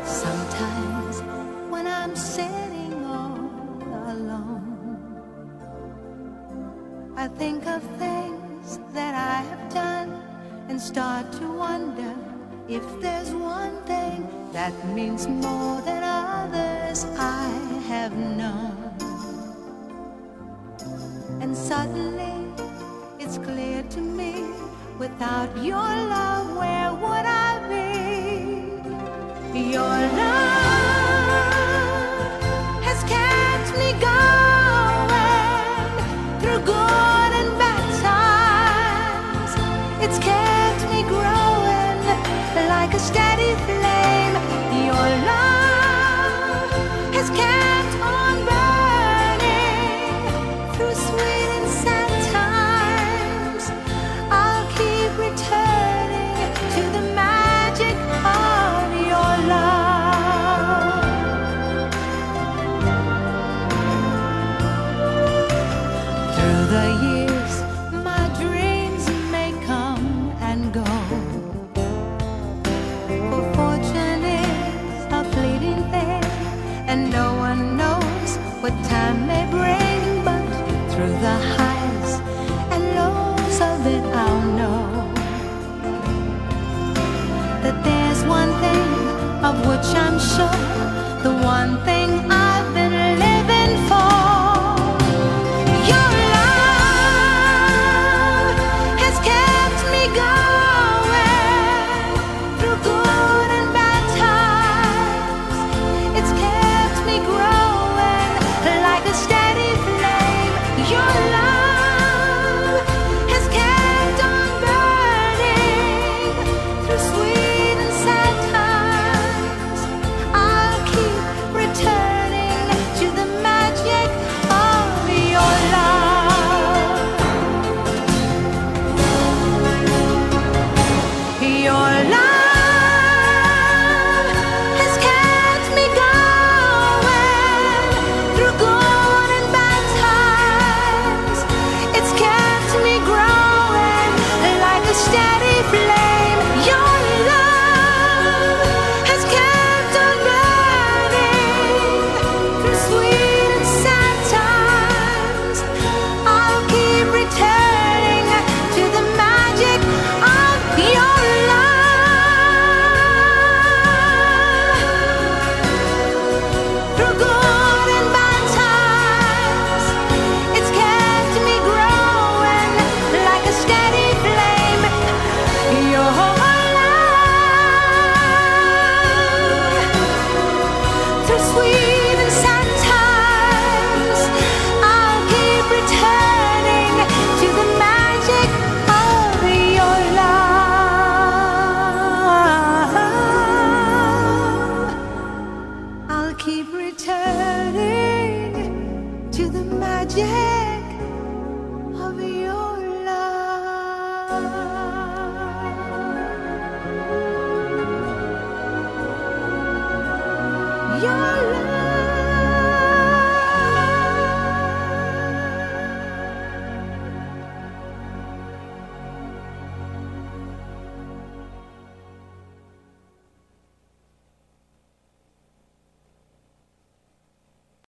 Sometimes when I'm sitting all alone, I think of things that I have done and start to wonder if there's one thing that means more than others I have known. And suddenly it's clear to me, without your love, where would I be? Your love has kept me going through good and bad times. It's kept me growing like a steady flame. Your love has kept on burning through sweet and sad times. I'll keep returning to the magic of your love. Through the years, my dreams may come and go, for fortune is a fleeting thing, and no one knows what time may bring. But through the highs and lows of it, I'll know that there's one thing of which I'm sure, the one thing I've been living for. Your love has kept me going through good and bad times. It's kept me growing like a steady flame. Your love has kept on burning through sweet and sad times. I'll keep returning to the magic of your love. Your love has kept me going through good and bad times. It's kept me growing like a steady flame. Your love has kept on burning through sweet and sad times. I'll keep returning to the magic of your love. Through good and bad times, it's kept me growing like a steady flame. Your love, through sweet and sad times, I'll keep returning to the magic of your love. I'll keep returning to the magic of your love. Your love.